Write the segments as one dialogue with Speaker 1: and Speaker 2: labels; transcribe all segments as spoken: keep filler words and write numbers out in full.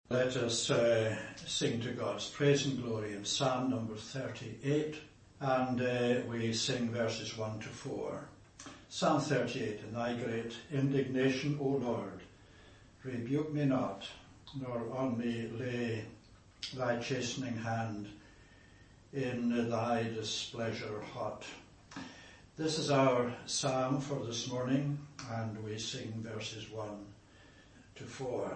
Speaker 1: Let us uh, sing to God's praise and glory in Psalm number thirty-eight, and uh, we sing verses one to four. Psalm thirty-eight, In thy great indignation, O Lord, rebuke me not, nor on me lay thy chastening hand in thy displeasure hot. This is our psalm for this morning, and we sing verses one to four.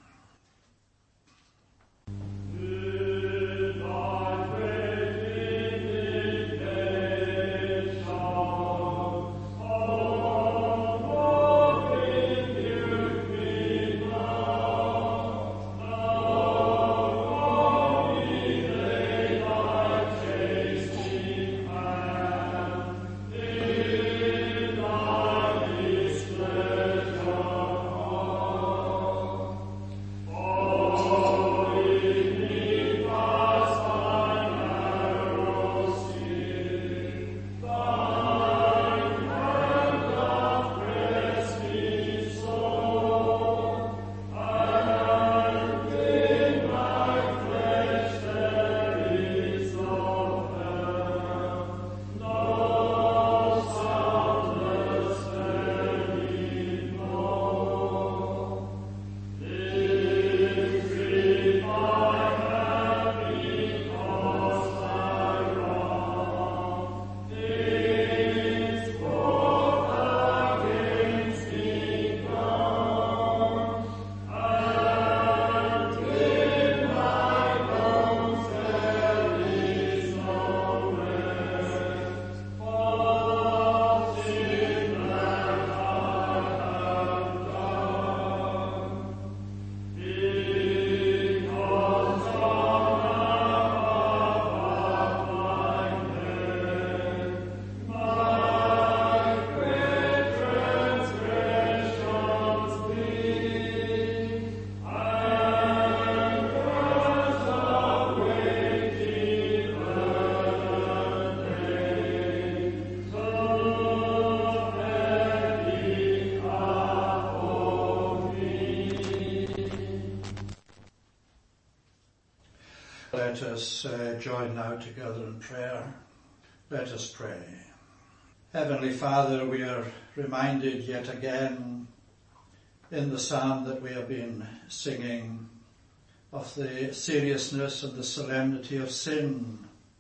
Speaker 1: Let us uh, join now together in prayer. Let us pray. Heavenly Father, we are reminded yet again in the psalm that we have been singing of the seriousness and the solemnity of sin,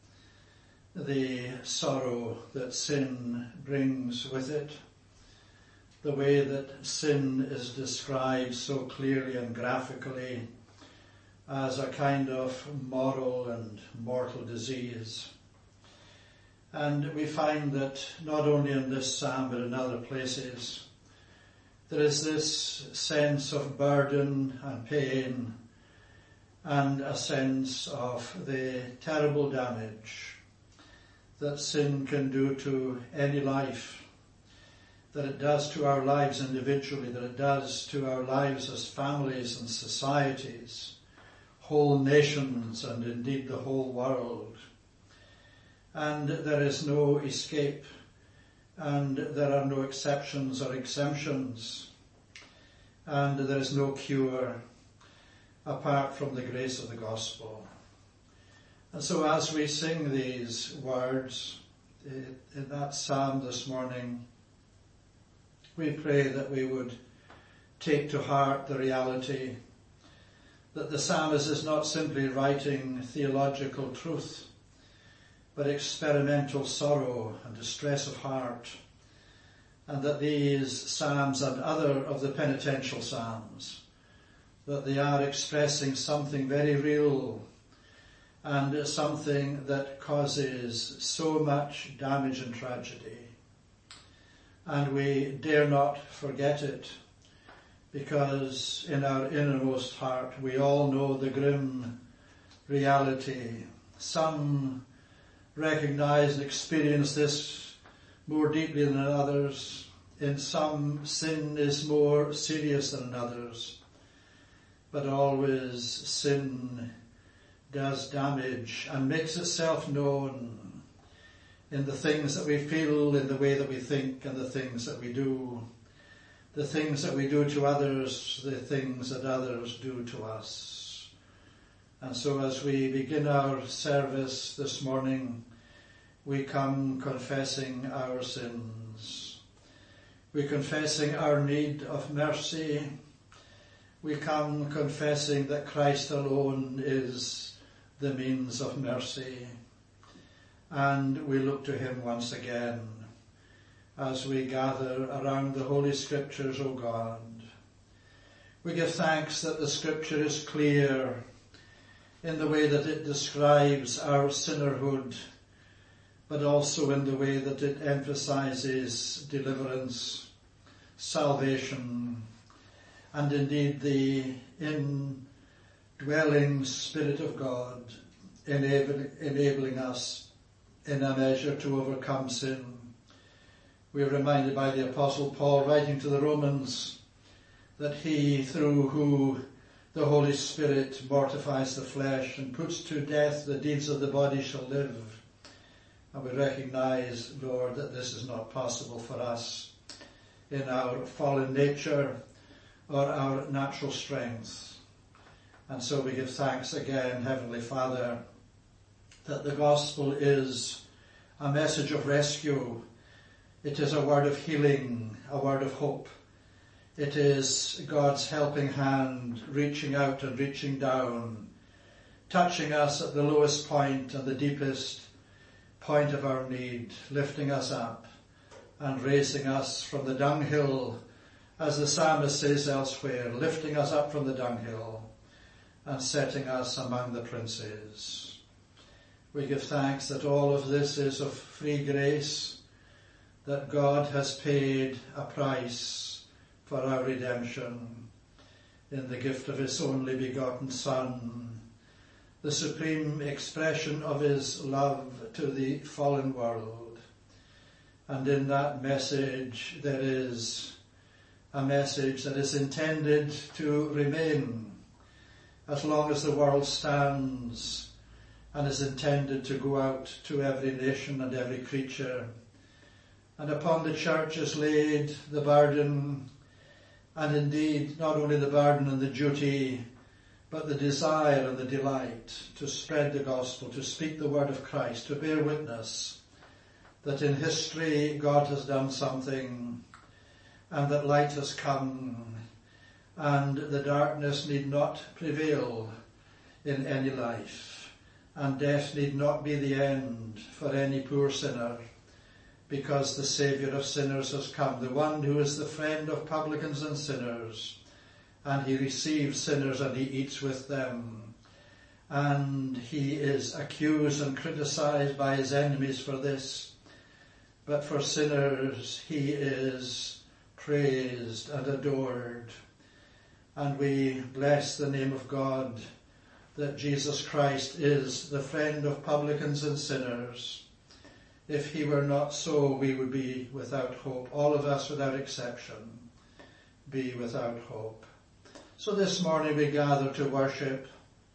Speaker 1: the sorrow that sin brings with it, the way that sin is described so clearly and graphically as a kind of moral and mortal disease. And we find that not only in this psalm but in other places, there is this sense of burden and pain and a sense of the terrible damage that sin can do to any life, that it does to our lives individually, that it does to our lives as families and societies, whole nations, and indeed the whole world. And there is no escape, and there are no exceptions or exemptions, and there is no cure apart from the grace of the gospel. And so as we sing these words in that psalm this morning, we pray that we would take to heart the reality that the psalmist is not simply writing theological truth, but experimental sorrow and distress of heart, and that these psalms and other of the penitential psalms, that they are expressing something very real and something that causes so much damage and tragedy. And we dare not forget it, because in our innermost heart we all know the grim reality. Some recognize and experience this more deeply than others. In some, sin is more serious than in others. But always sin does damage and makes itself known in the things that we feel, in the way that we think, and the things that we do. The things that we do to others, the things that others do to us. And so as we begin our service this morning, we come confessing our sins. We're confessing our need of mercy. We come confessing that Christ alone is the means of mercy. And we look to him once again as we gather around the Holy Scriptures, O God. We give thanks that the Scripture is clear in the way that it describes our sinnerhood, but also in the way that it emphasizes deliverance, salvation, and indeed the indwelling Spirit of God enabling, enabling us in a measure to overcome sin. We are reminded by the Apostle Paul writing to the Romans that he, through who the Holy Spirit mortifies the flesh and puts to death the deeds of the body, shall live. And we recognize, Lord, that this is not possible for us in our fallen nature or our natural strength. And so we give thanks again, Heavenly Father, that the gospel is a message of rescue. It is a word of healing, a word of hope. It is God's helping hand reaching out and reaching down, touching us at the lowest point and the deepest point of our need, lifting us up and raising us from the dunghill, as the psalmist says elsewhere, lifting us up from the dunghill and setting us among the princes. We give thanks that all of this is of free grace, that God has paid a price for our redemption in the gift of his only begotten Son, the supreme expression of his love to the fallen world. And in that message there is a message that is intended to remain as long as the world stands, and is intended to go out to every nation and every creature. And upon the church is laid the burden, and indeed not only the burden and the duty, but the desire and the delight to spread the gospel, to speak the word of Christ, to bear witness that in history God has done something, and that light has come, and the darkness need not prevail in any life, and death need not be the end for any poor sinner, because the Saviour of sinners has come, the one who is the friend of publicans and sinners, and he receives sinners and he eats with them. And he is accused and criticized by his enemies for this, but for sinners he is praised and adored. And we bless the name of God that Jesus Christ is the friend of publicans and sinners. If he were not so, we would be without hope. All of us, without exception, be without hope. So this morning we gather to worship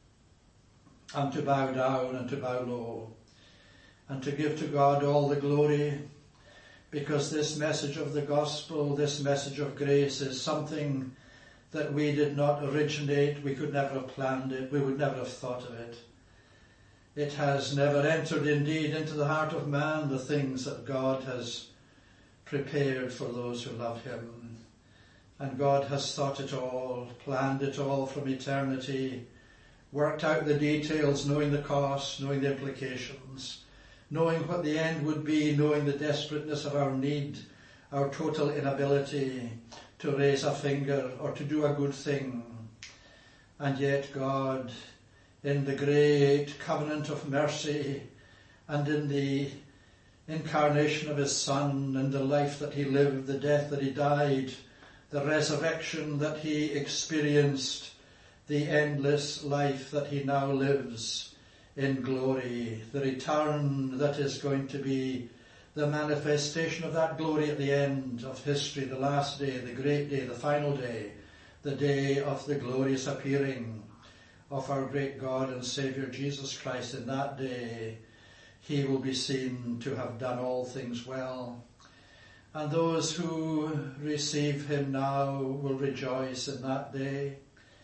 Speaker 1: and to bow down and to bow low and to give to God all the glory, because this message of the gospel, this message of grace, is something that we did not originate. We could never have planned it. We would never have thought of it. It has never entered indeed into the heart of man, the things that God has prepared for those who love him. And God has thought it all, planned it all from eternity, worked out the details, knowing the costs, knowing the implications, knowing what the end would be, knowing the desperateness of our need, our total inability to raise a finger or to do a good thing. And yet God, in the great covenant of mercy and in the incarnation of his Son and the life that he lived, the death that he died, the resurrection that he experienced, the endless life that he now lives in glory, the return that is going to be the manifestation of that glory at the end of history, the last day, the great day, the final day, the day of the glorious appearing of our great God and Saviour Jesus Christ. In that day he will be seen to have done all things well. And those who receive him now will rejoice in that day.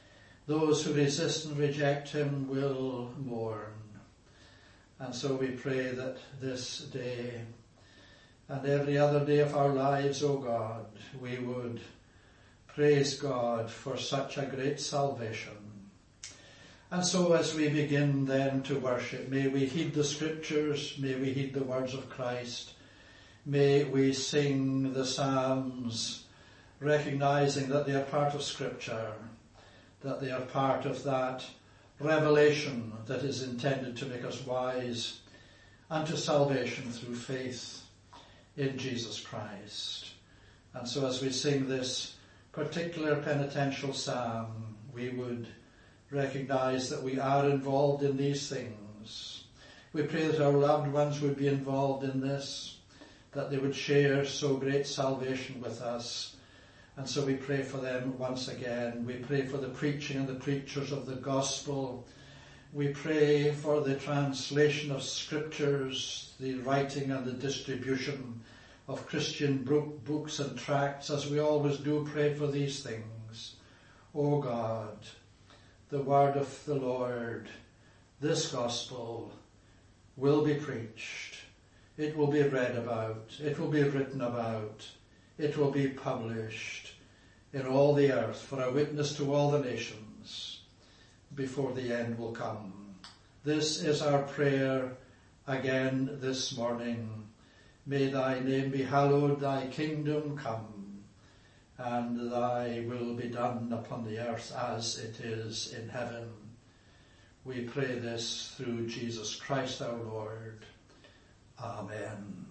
Speaker 1: Those who resist and reject him will mourn. And so we pray that this day and every other day of our lives, O God, we would praise God for such a great salvation. And so as we begin then to worship, may we heed the scriptures, may we heed the words of Christ, may we sing the psalms, recognizing that they are part of scripture, that they are part of that revelation that is intended to make us wise unto salvation through faith in Jesus Christ. And so as we sing this particular penitential psalm, we would recognize that we are involved in these things. We pray that our loved ones would be involved in this, that they would share so great salvation with us. And so we pray for them once again. We pray for the preaching and the preachers of the gospel. We pray for the translation of scriptures, the writing and the distribution of Christian books and tracts, as we always do pray for these things. O God, the word of the Lord, this gospel, will be preached. It will be read about. It will be written about. It will be published in all the earth for a witness to all the nations before the end will come. This is our prayer again this morning. May thy name be hallowed, thy kingdom come, and thy will be done upon the earth as it is in heaven. We pray this through Jesus Christ our Lord. Amen.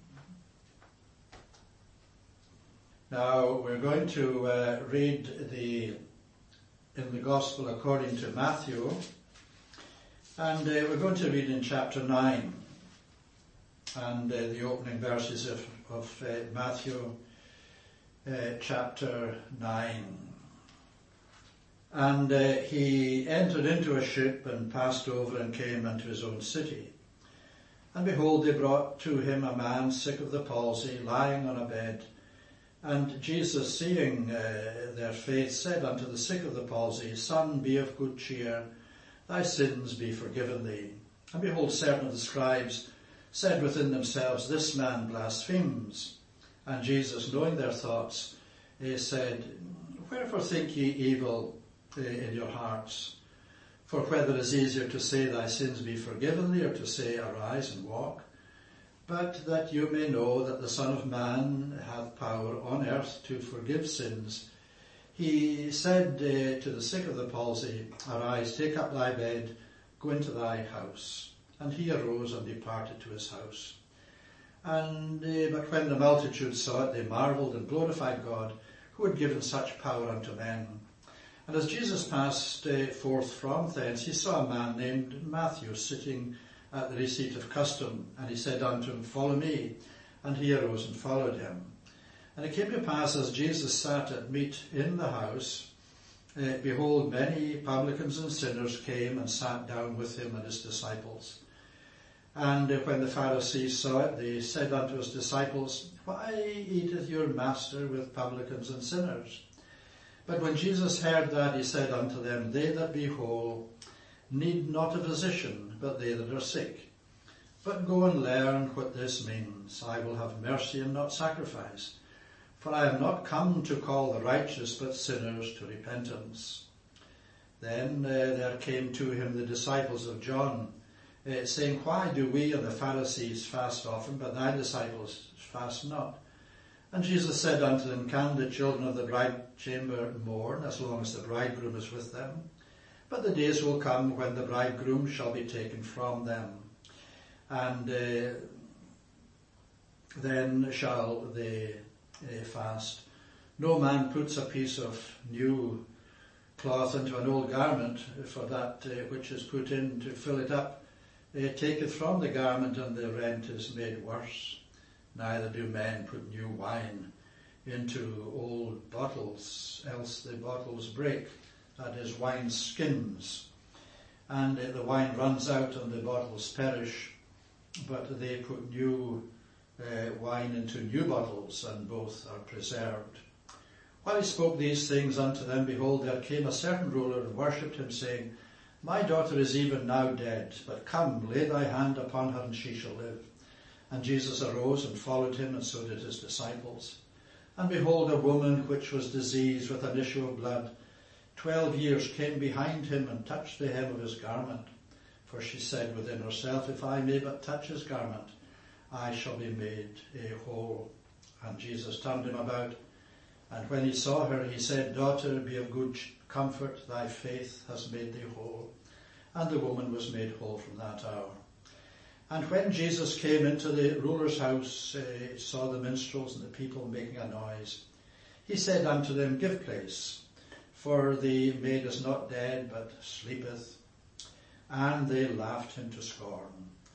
Speaker 1: Now we're going to uh, read the in the Gospel according to Matthew, and uh, we're going to read in chapter nine, and uh, the opening verses of, of uh, Matthew uh, chapter nine. And uh, he entered into a ship and passed over and came unto his own city. And behold, they brought to him a man sick of the palsy, lying on a bed. And Jesus, seeing uh, their faith, said unto the sick of the palsy, Son, be of good cheer, thy sins be forgiven thee. And behold, certain of the scribes said within themselves, This man blasphemes. And Jesus, knowing their thoughts, uh, said, Wherefore think ye evil uh, in your hearts? For whether it is easier to say, Thy sins be forgiven thee, or to say, Arise and walk? But that you may know that the Son of Man hath power on earth to forgive sins, he said uh, to the sick of the palsy, Arise, take up thy bed, go into thy house. And he arose and departed to his house. And uh, but when the multitude saw it, they marvelled and glorified God, who had given such power unto men. And as Jesus passed uh, forth from thence, he saw a man named Matthew sitting at the receipt of custom, and he said unto him, Follow me. And he arose and followed him. And it came to pass, as Jesus sat at meat in the house, uh, behold, many publicans and sinners came and sat down with him and his disciples. And uh, when the Pharisees saw it, they said unto his disciples, Why eateth your master with publicans and sinners? But when Jesus heard that, he said unto them, They that be whole need not a physician, but they that are sick. But go and learn what this means. I will have mercy and not sacrifice. For I am not come to call the righteous, but sinners to repentance. Then uh, there came to him the disciples of John, uh, saying, Why do we and the Pharisees fast often, but thy disciples fast not? And Jesus said unto them, Can the children of the bride chamber mourn, as long as the bridegroom is with them? But the days will come when the bridegroom shall be taken from them, and uh, then shall they uh, fast. No man puts a piece of new cloth into an old garment, for that uh, which is put in to fill it up uh, taketh from the garment, and the rent is made worse. Neither do men put new wine into old bottles, else the bottles break. That is, wine skins, and uh, the wine runs out and the bottles perish, but they put new uh, wine into new bottles, and both are preserved. While he spoke these things unto them, behold, there came a certain ruler and worshipped him, saying, My daughter is even now dead, but come, lay thy hand upon her, and she shall live. And Jesus arose and followed him, and so did his disciples. And behold, a woman which was diseased with an issue of blood, twelve years, came behind him and touched the hem of his garment. For she said within herself, If I may but touch his garment, I shall be made whole. And Jesus turned him about, and when he saw her, he said, Daughter, be of good comfort, thy faith has made thee whole. And the woman was made whole from that hour. And when Jesus came into the ruler's house, uh, saw the minstrels and the people making a noise, he said unto them, Give place, for the maid is not dead, but sleepeth. And they laughed him to scorn.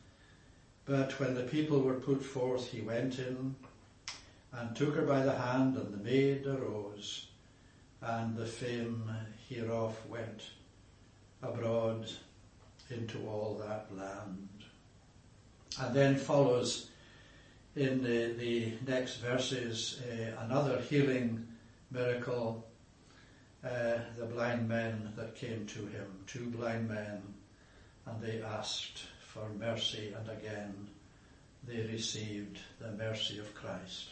Speaker 1: But when the people were put forth, he went in, and took her by the hand, and the maid arose, and the fame hereof went abroad into all that land. And then follows in the, the next verses uh, another healing miracle, uh, the blind men that came to him, two blind men, and they asked for mercy, and again they received the mercy of Christ.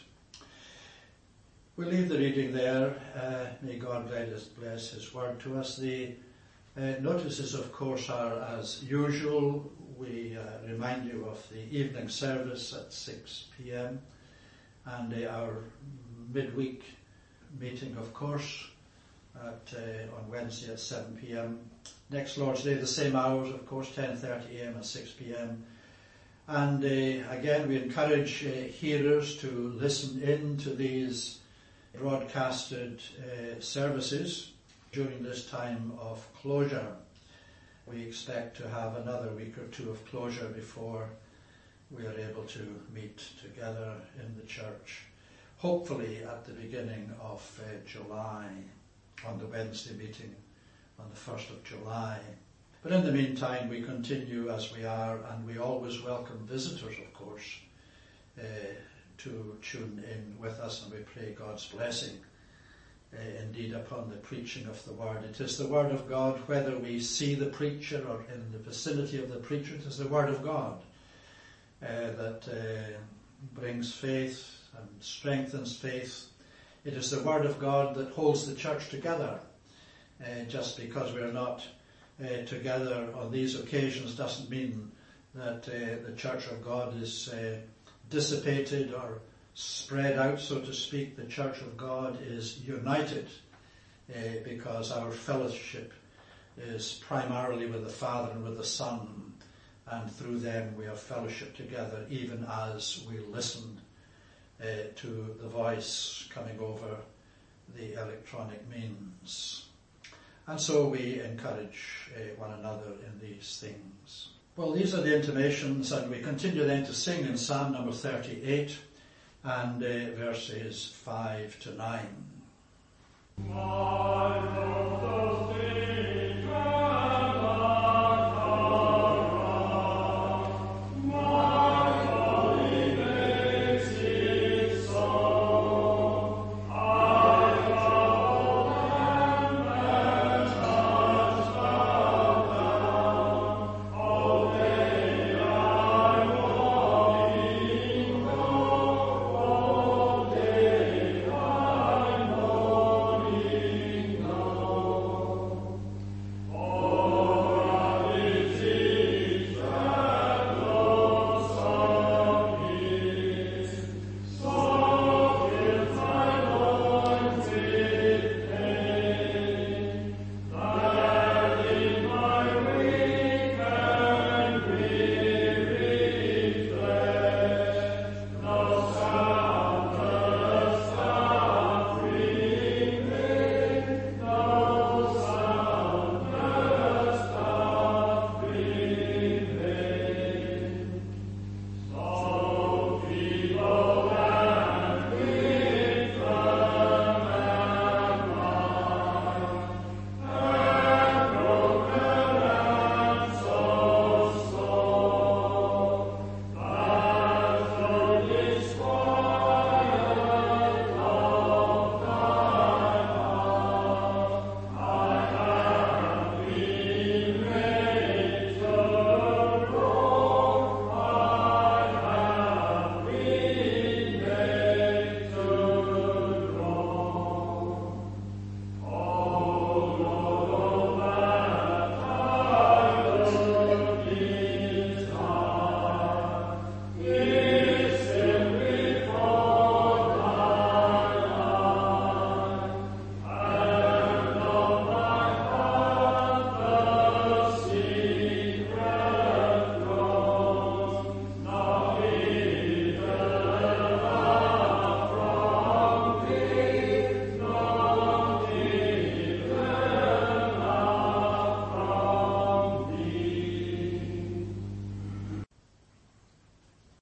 Speaker 1: We'll leave the reading there. Uh, may God bless his word to us. The uh, notices, of course, are as usual. We uh, remind you of the evening service at six p.m. and uh, our midweek meeting, of course, at, uh, on Wednesday at seven p.m. Next Lord's Day, the same hours, of course, ten thirty a.m. and six p.m. And uh, again, we encourage uh, hearers to listen in to these broadcasted uh, services during this time of closure. We expect to have another week or two of closure before we are able to meet together in the church, hopefully at the beginning of uh, July, on the Wednesday meeting on the first of July. But in the meantime, we continue as we are, and we always welcome visitors, of course, uh, to tune in with us, and we pray God's blessing uh, indeed upon the preaching of the word. It is the word of God, whether we see the preacher or in the vicinity of the preacher. It is the word of God uh, that uh, brings faith and strengthens faith. It is the word of God that holds the church together. Uh, just because we are not uh, together on these occasions doesn't mean that uh, the church of God is uh, dissipated or spread out, so to speak. The church of God is united uh, because our fellowship is primarily with the Father and with the Son, and through them we have fellowship together, even as we listen uh, to the voice coming over the electronic means. And so we encourage uh, one another in these things. Well, these are the intimations, and we continue then to sing in Psalm number thirty-eight and uh, verses five to nine. I know the secret.